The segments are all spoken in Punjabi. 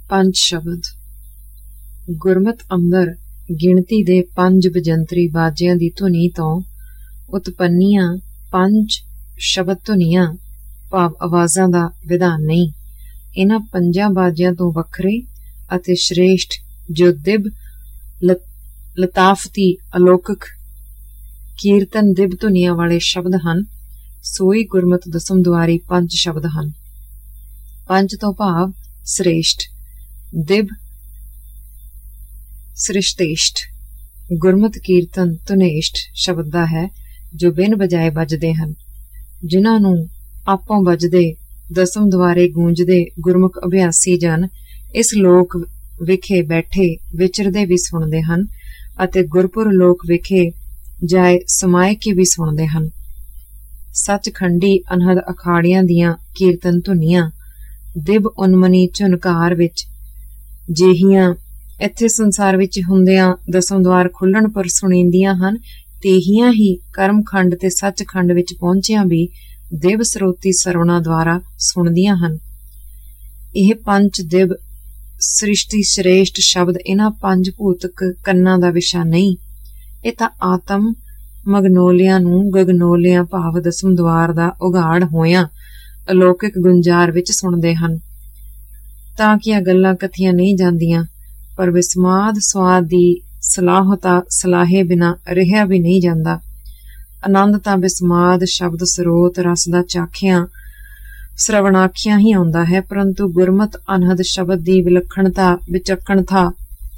ਪੰਜ ਸ਼ਬਦ। ਗੁਰਮਤਿ ਅੰਦਰ ਗਿਣਤੀ ਦੇ ਪੰਜ ਬਜੰਤਰੀ ਬਾਜਿਆਂ ਦੀ ਧੁਨੀ ਤੋਂ ਉਤਪੰਨੀਆਂ ਪੰਜ ਸ਼ਬਦ ਧੁਨੀਆਂ ਭਾਵ ਆਵਾਜ਼ਾਂ ਦਾ ਵਿਧਾਨ ਨਹੀਂ। ਇਹਨਾਂ ਪੰਜਾਂ ਬਾਜਿਆਂ ਤੋਂ ਵੱਖਰੇ ਅਤੇ ਸ਼੍ਰੇਸ਼ਟ ਜੋ ਦਿਵ ਲਤਾਫਤੀ ਅਲੌਕਿਕ ਕੀਰਤਨ ਦਿਵ ਧੁਨੀਆਂ ਵਾਲੇ ਸ਼ਬਦ ਹਨ, ਸੋਈ ਗੁਰਮਤਿ ਦਸਮ ਦੁਆਰੀ ਪੰਜ ਸ਼ਬਦ ਹਨ। ਪੰਜ ਤੋਂ ਭਾਵ ਸ੍ਰੇਸ਼ਟ, ਦਿਵ ਸ੍ਰਿਸ਼ਟੇਸ਼ਟ। ਗੁਰਮਤਿ ਕੀਰਤਨ ਧੁਨੇਸ਼ਟ ਸ਼ਬਦ ਦਾ ਹੈ ਜੋ ਬਿਨ ਬਜਾਏ ਵੱਜਦੇ ਹਨ, ਜਿਨ੍ਹਾਂ ਨੂੰ ਆਪੋਂ ਵੱਜਦੇ ਦਸਮ ਦੁਆਰੇ ਗੂੰਜਦੇ ਗੁਰਮੁਖ ਅਭਿਆਸੀ ਜਨ ਇਸ ਲੋਕ ਵਿਖੇ ਬੈਠੇ ਵਿਚਰਦੇ ਵੀ ਸੁਣਦੇ ਹਨ ਅਤੇ ਗੁਰਪੁਰ ਲੋਕ ਵਿਖੇ ਜਾਏ ਸਮਾਏ ਕੇ ਵੀ ਸੁਣਦੇ ਹਨ। ਸੱਚਖੰਡੀ ਅਨਹਦ ਅਖਾੜਿਆਂ ਦੀਆਂ ਕੀਰਤਨ ਧੁਨੀਆਂ ਦਿਵ ਉਨਮਨੀ ਝੁਨਕਾਰ ਵਿੱਚ ਜਿਹੀਆਂ ਇੱਥੇ ਸੰਸਾਰ ਵਿੱਚ ਹੁੰਦਿਆਂ ਦਸਮ ਦੁਆਰ ਖੁੱਲਣ ਪਰ ਸੁਣੀਂਦੀਆਂ ਹਨ, ਤੇਹੀਆਂ ਹੀ ਕਰਮਖੰਡ ਤੇ ਸੱਚਖੰਡ ਵਿੱਚ ਪਹੁੰਚਿਆਂ ਵੀ ਦਿਵ ਸਰੋਤੀ ਸਰਵਣਾ ਦੁਆਰਾ ਸੁਣਦੀਆਂ ਹਨ। ਇਹ ਪੰਜ ਦਿਵ ਸ੍ਰਿਸ਼ਟੀ ਸ਼੍ਰੇਸ਼ਟ ਸ਼ਬਦ ਇਹਨਾਂ ਪੰਜ ਭੂਤਕ ਕੰਨਾਂ ਦਾ ਵਿਸ਼ਾ ਨਹੀਂ। ਇਹ ਤਾਂ ਆਤਮ ਮਗਨੋਲਿਆਂ ਨੂੰ ਗਗਨੋਲਿਆਂ ਭਾਵ ਦਸਮ ਦੁਆਰ ਦਾ ਉਘਾੜ ਹੋਇਆਂ ਅਲੌਕਿਕ ਗੁੰਜਾਰ ਵਿੱਚ ਸੁਣਦੇ ਹਨ। ਤਾਂ ਕਿ ਇਹ ਗੱਲਾਂ ਕਥੀਆਂ ਨਹੀਂ ਜਾਂਦੀਆਂ, ਪਰ ਵਿਸਮਾਦ ਸਵਾਦ ਦੀ ਸਲਾਹਤਾ ਸਲਾਹੇ ਬਿਨਾ ਰਿਹਾ ਵੀ ਨਹੀਂ ਜਾਂਦਾ। ਆਨੰਦ ਤਾਂ ਵਿਸਮਾਦ ਸ਼ਬਦ ਸਰੋਤ ਰਸ ਦਾ ਚਾਖਿਆਂ ਸਰਵਣਾਖਿਆਂ ਹੀ ਆਉਂਦਾ ਹੈ, ਪਰੰਤੂ ਗੁਰਮਤਿ ਅਨਹਦ ਸ਼ਬਦ ਦੀ ਵਿਲੱਖਣਤਾ ਵਿਚੱਖਣਤਾ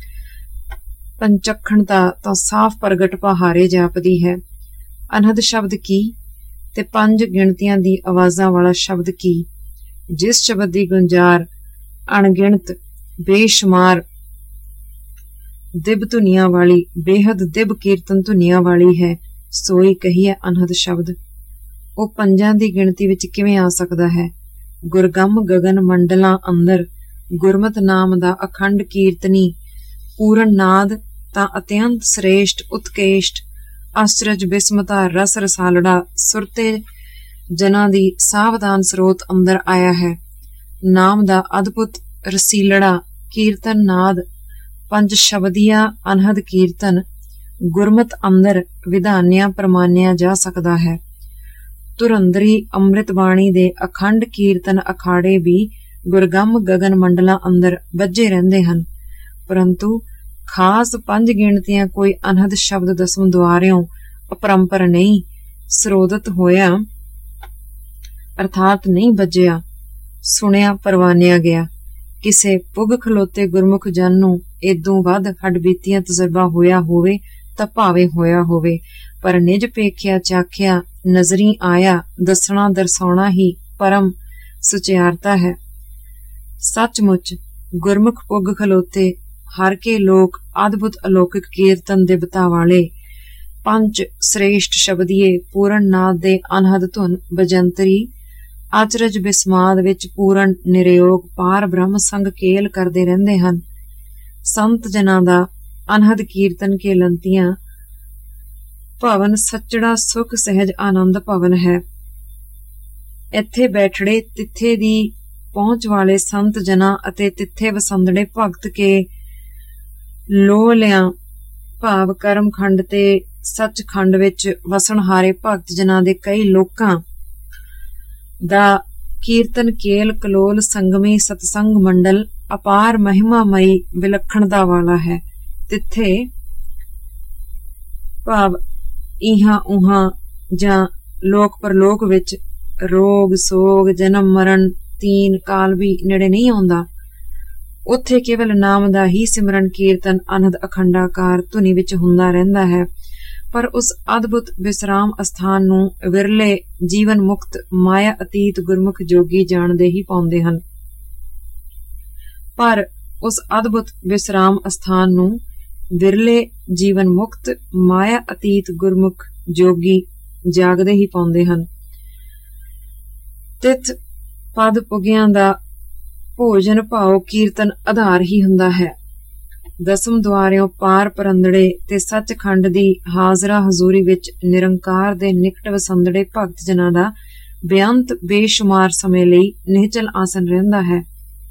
ਪੰਚੱਖਣਤਾ ਤਾਂ ਸਾਫ਼ ਪ੍ਰਗਟ ਪਹਾਰੇ ਜਾਪਦੀ ਹੈ। ਅਨਹਦ ਸ਼ਬਦ ਕੀ ਤੇ ਪੰਜ ਗਿਣਤੀਆਂ ਦੀ ਆਵਾਜ਼ਾਂ ਵਾਲਾ ਸ਼ਬਦ ਕੀ, ਜਿਸ ਸ਼ਬਦ ਦੀ ਗੁੰਜਾਰ ਅਣਗਿਣਤ ਬੇਸ਼ੁਮਾਰ ਦਿਵ ਧੁਨੀਆਂ ਵਾਲੀ ਬੇਹੱਦ ਦਿਵ ਕੀਰਤਨ ਧੁਨੀਆਂ ਵਾਲੀ ਹੈ, ਸੋਈ ਕਹੀਏ ਅਨਹਦ ਸ਼ਬਦ। ਉਹ ਪੰਜਾਂ ਦੀ ਗਿਣਤੀ ਵਿੱਚ ਕਿਵੇਂ ਆ ਸਕਦਾ ਹੈ? ਗੁਰਗੰਮ ਗਗਨ ਮੰਡਲਾਂ ਅੰਦਰ ਗੁਰਮਤਿ ਨਾਮ ਦਾ ਅਖੰਡ ਕੀਰਤਨੀ ਪੂਰਨ ਨਾਦ ਤਾਂ ਅਤਿਅੰਤ ਸ੍ਰੇਸ਼ਟ ਉਤਕੇਸ਼ਟ ਆਸ਼ਚਰਜ ਬਿਸਮਤਾ ਰਸ ਰਸਾਲੜਾ ਸੁਰਤੇ ਜਨਾਂ ਦੀ ਸਾਵਧਾਨ ਸਰੋਤ ਅੰਦਰ ਆਇਆ ਹੈ। ਨਾਮ ਦਾ ਅਦਭੁਤ ਰਸੀਲੜਾ ਕੀਰਤਨ ਨਾਦ ਪੰਜ ਸ਼ਬਦੀਆ ਅਨਹਦ ਕੀਰਤਨ ਗੁਰਮਤਿ ਅੰਦਰ ਵਿਧਾਨਿਆ ਪ੍ਰਮਾਨਿਆ ਜਾ ਸਕਦਾ ਹੈ। ਧੁਰੰਦਰੀ ਅੰਮ੍ਰਿਤ ਬਾਣੀ ਦੇ ਅਖੰਡ ਕੀਰਤਨ ਅਖਾੜੇ ਵੀ ਗੁਰਗੰਮ ਗਗਨ ਮੰਡਲਾਂ ਅੰਦਰ ਵੱਜੇ ਰਹਿੰਦੇ ਹਨ, ਪਰੰਤੂ ਖਾਸ ਪੰਜ ਗਿਣਤੀਆਂ ਕੋਈ ਅਨਹਦ ਸ਼ਬਦ ਦਸਮ ਦੁਆਰਿਓਂ ਅਪਰੰਪਰ ਨਹੀਂ ਸਰੋਦਤ ਹੋਇਆ ਅਰਥਾਤ ਨਹੀਂ ਵੱਜਿਆ, ਸੁਣਿਆ ਪਰਵਾਨਿਆ ਗਿਆ। ਕਿਸੇ ਪੁੱਗ ਖਲੋਤੇ ਗੁਰਮੁਖ ਜਨ ਨੂੰ ਏਦੋਂ ਵੱਧ ਹੱਡਬੀਤੀਆਂ ਤਜਰਬਾ ਹੋਇਆ ਹੋਵੇ ਤਾਂ ਭਾਵੇਂ ਹੋਇਆ ਹੋਵੇ, ਪਰ ਨਿਜ ਪੇਖਿਆ ਚਾਖਿਆ ਨਜ਼ਰੀ ਆਇਆ ਦੱਸਣਾ ਦਰਸਾਉਣਾ ਹੀ ਪਰਮ ਸੁਚਿਆਰਤਾ ਹੈ। ਸੱਚਮੁੱਚ ਗੁਰਮੁਖ ਪੁੱਗ ਖਲੋਤੇ ਹਰ ਕੇ ਲੋਕ ਅਦਭੁਤ ਅਲੌਕਿਕ ਕੀਰਤਨ ਦਿਵਤਾ ਵਾਲੇ ਪੰਜ ਸ੍ਰੇਸ਼ਟ ਸ਼ਬਦੀਏ ਪੂਰਨ ਨਾਦ ਦੇ ਅਨਹਦ ਧੁਨ ਬਜੰਤਰੀ ਆਚਰਜ ਬਿਸਮਾਦ ਵਿੱਚ ਪੂਰਨ ਨਿਰਯੋਗ ਪਾਰ ਬ੍ਰਹਮ ਸੰਗ ਕੇਲ ਕਰਦੇ ਰਹਿੰਦੇ ਹਨ। ਸੰਤ ਜਨਾਂ ਦਾ ਅਨਹਦ ਕੀਰਤਨ ਕੇ ਲੰਤੀਆਂ ਭਵਨ ਸੱਚੜਾ ਸੁਖ ਸਹਿਜ ਆਨੰਦ ਭਵਨ ਹੈ। ਇੱਥੇ ਬੈਠੜੇ ਤਿੱਥੇ ਦੀ ਪਹੁੰਚ ਵਾਲੇ ਸੰਤ ਜਨਾਂ ਅਤੇ ਤਿੱਥੇ ਵਸੰਦੜੇ ਭਗਤ ਕੇ ਲੋਲਿਆਂ ਭਾਵ ਕਰਮਖੰਡ ਤੇ ਸੱਚਖੰਡ ਵਿੱਚ ਵਸਣਹਾਰੇ ਭਗਤ ਜਨਾਂ ਦੇ ਕਈ ਲੋਕਾਂ ਦਾ ਕੀਰਤਨ ਕੇਲ ਕਲੋਲ ਸੰਗਮੀ ਸਤਸੰਗ ਮੰਡਲ ਅਪਾਰ ਮਹਿਮਾਮਈ ਵਿਲੱਖਣਤਾ ਵਾਲਾ ਹੈ। ਤਿੱਥੇ ਭਾਵ ਇਹਾਂ ਉਹਾਂ ਜਾਂ ਲੋਕ ਪਰਲੋਕ ਵਿੱਚ ਰੋਗ ਸੋਗ ਜਨਮ ਮਰਨ ਤੀਨ ਕਾਲ ਵੀ ਨੇੜੇ ਨਹੀਂ ਆਉਂਦਾ। ਉੱਥੇ ਕੇਵਲ ਨਾਮ ਦਾ ਹੀ ਸਿਮਰਨ ਕੀਰਤਨ ਅਨਹਦ ਅਖੰਡਾਕਾਰ ਧੁਨੀ ਵਿੱਚ ਹੁੰਦਾ ਰਹਿੰਦਾ ਹੈ, ਪਰ ਉਸ ਅਦਭੁਤ ਵਿਸਰਾਮ ਅਸਥਾਨ ਨੂੰ ਵਿਰਲੇ ਜੀਵਨ ਮੁਕਤ ਮਾਇਆ ਅਤੀਤ ਗੁਰਮੁਖ ਜੋਗੀ ਜਾਣਦੇ ਹੀ ਪਾਉਂਦੇ ਹਨ। ਪਰ ਉਸ ਅਦਭੁਤ ਵਿਸਰਾਮ ਅਸਥਾਨ ਨੂੰ ਵਿਰਲੇ ਜੀਵਨ ਮੁਕਤ ਮਾਇਆ ਅਤੀਤ ਗੁਰਮੁਖ ਜੋਗੀ ਜਾਗਦੇ ਹੀ ਪਾਉਂਦੇ ਹਨ। ਤਿਥ ਪਦ ਪੁਗਿਆਂ ਦਾ ਭੋਜਨ ਭਾਉ ਕੀਰਤਨ ਆਧਾਰ ਹੀ ਹੁੰਦਾ ਹੈ। ਦਸਮ ਦੁਆਰਿਓਂ ਪਾਰ ਪਰੰਦੜੇ ਤੇ ਸੱਚਖੰਡ ਦੀ ਹਾਜ਼ਰਾ ਹਜ਼ੂਰੀ ਵਿੱਚ ਨਿਰੰਕਾਰ ਦੇ ਨਿਕਟ ਵਸੰਦੜੇ ਭਗਤ ਜਨਾਂ ਦਾ ਬੇਅੰਤ ਬੇਸ਼ੁਮਾਰ ਸਮੇਂ ਲਈ ਨਿਹਚਲ ਆਸਨ ਰਹਿੰਦਾ ਹੈ।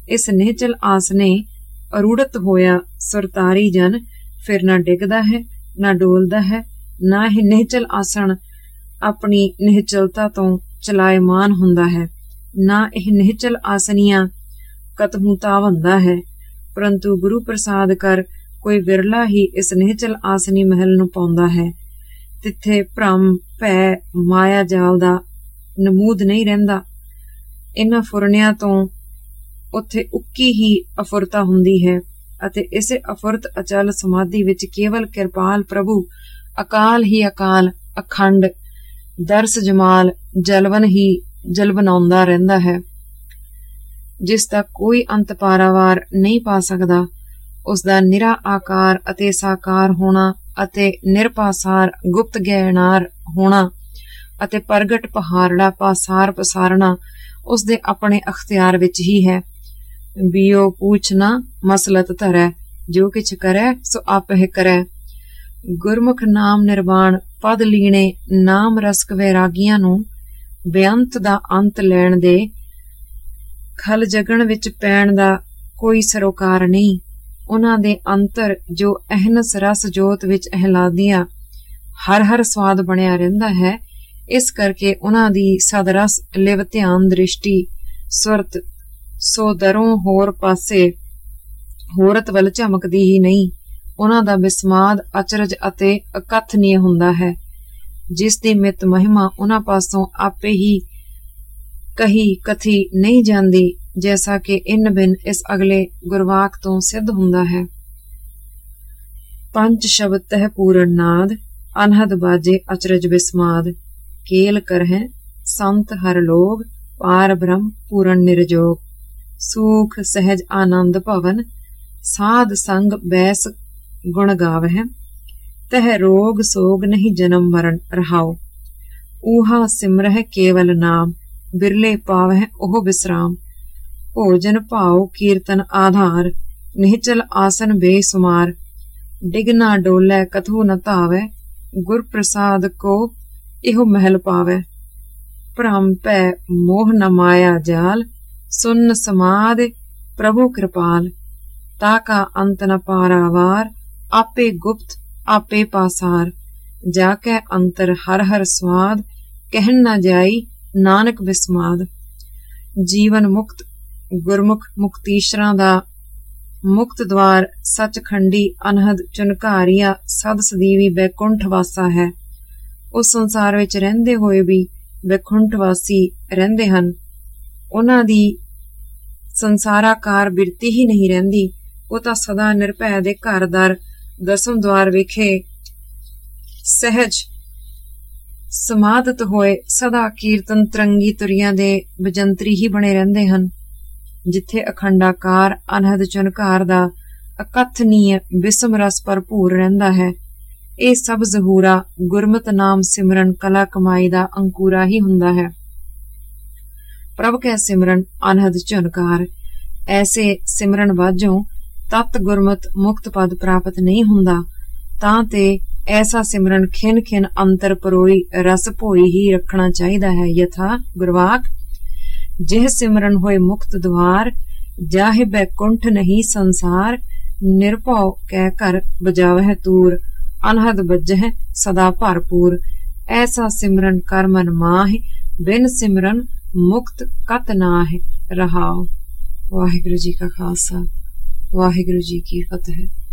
इस निहचल आसने अरूढ़त होया सुरतारी जन फिर ना डिगदा है ना डोलदा है, ना ही निहचल आसन अपनी निहचलता तो चलायमान हुंदा है, ना यह निहचल आसनियां कतहूं तावंदा है। परंतु गुरु प्रसाद कर कोई विरला ही इस निहचल आसनी महल नूं पाउंदा है। तिथे भ्रम भै माया जाल दा नमूद नहीं रहिंदा। इन्हां फुरनियां तो उत्थे उक्की ही अफुरता हुंदी है ਅਤੇ ਇਸੇ ਅਫੁਰਤ ਅਚਲ ਸਮਾਧੀ ਵਿੱਚ ਕੇਵਲ ਕਿਰਪਾਲ ਪ੍ਰਭੂ ਅਕਾਲ ਹੀ ਅਕਾਲ ਅਖੰਡ ਦਰਸ ਜਮਾਲ ਜਲਵਨ ਹੀ ਜਲਵਨਾਉਂਦਾ ਰਹਿੰਦਾ ਹੈ, ਜਿਸ ਦਾ ਕੋਈ ਅੰਤ ਪਾਰਾਵਾਰ ਨਹੀਂ ਪਾ ਸਕਦਾ। ਉਸ ਦਾ ਨਿਰਾ ਆਕਾਰ ਅਤੇ ਸਾਕਾਰ ਹੋਣਾ ਅਤੇ ਨਿਰਪਾਸਾਰ ਗੁਪਤ ਗਿਆਨਾਰ ਹੋਣਾ ਅਤੇ ਪ੍ਰਗਟ ਪਹਾੜੜਾ ਪਾਸਾਰ ਪਸਾਰਣਾ ਉਸ ਦੇ ਆਪਣੇ ਅਖਤਿਆਰ ਵਿੱਚ ਹੀ ਹੈ। बियो पूछना मसलत धरै, जो किछ करै सो आपह करै। गुरमुख नाम निर्वाण पद लीने नाम रसक वैरागियां नूं बेअंत दा अंत लैण दे खल जगण विच पैण दा कोई सरोकार नहीं। उन्हां दे अंतर जो अहनस रस जोत विच अहलादिया हर हर स्वाद बनिया रहिंदा है, इस करके उन्हां दी सदरस लिव ध्यान दृष्टि सुरत सो दरों होर पासे होरत वल झमकदी ही नहीं। उन्हां दा बिस्माद अचरज अते अकथनीय हुंदा है, जिस दी मित महिमा उन्हां पासों आपे ही कही कथी नहीं जांदी, जैसा कि इन बिन इस अगले गुरवाक तो सिद्ध हुंदा है। पंच शब्द तह पूरन नाद अनहद बाजे अचरज बिस्माद, केल करह संत हर लोग पार ब्रह्म पूरन निर्जोग। सूख सहज आनंद भवन साध संग बैस गुण गावह, तह रोग सोग नहीं जन्म मरण रहाओ। ऊहा सिमरह केवल नाम बिरले पावह ओह विश्राम। भोजन भाव कीर्तन आधार निहचल आसन बेसुमार। डिगना डोलै कथू न धावै गुर प्रसाद को इहो महल पावै। भ्रम भै मोह न माया जाल सुन समाद प्रभु कृपाल। ताका अंत न पारावार आपे गुप्त आपे पासार। जाकै अंतर हर हर स्वाद कहन न जाई नानक बिस्माद। जीवन मुक्त गुरमुख मुक्तीश्वरां दा मुक्त द्वार सचखंडी अनहद चुनकारिया सद सदीवी बैकुंठ वासा है। उस संसार विच रहिंदे होए भी बैकुंठ वासी रहिंदे हन। उन्हां दी संसाराकार बिरती ही नहीं रहिंदी, वो तां सदा निर्भय दे घर दर दसम द्वार विखे सहज समाधत होए सदा कीर्तन तरंगी तुरियां दे बजंतरी ही बने रहिंदे हन। जिथे अखंडाकार अनहद चुनकार दा अकथनीय बिसम रस भरपूर रहिंदा है। ਇਹ सब ਜ਼ਹੂਰਾ गुरमत नाम सिमरन कला कमाई दा अंकुरा ही हुंदा है। प्रभ कै सिमरन अनहद झुनकार। ऐसे सिमरन वाजों तत् गुरमत मुक्त पद प्राप्त नहीं हुंदा, तां ते ऐसा सिमरन खिन खिन अंतर परोई रस भोई ही रखना चाहिदा है। यथा गुरवाक जिह सिमरन होए मुक्त द्वार, जाहे बैकुंठ नहीं संसार। निर्भव कै घर बजावह तूर, अनहद बजह सदा भरपूर। ऐसा सिमरन कर मन माहि, बिन सिमरन मुक्त कत नाहि रहाओ। वाहिगुरु जी का खालसा, वाहिगुरु जी की फतेह।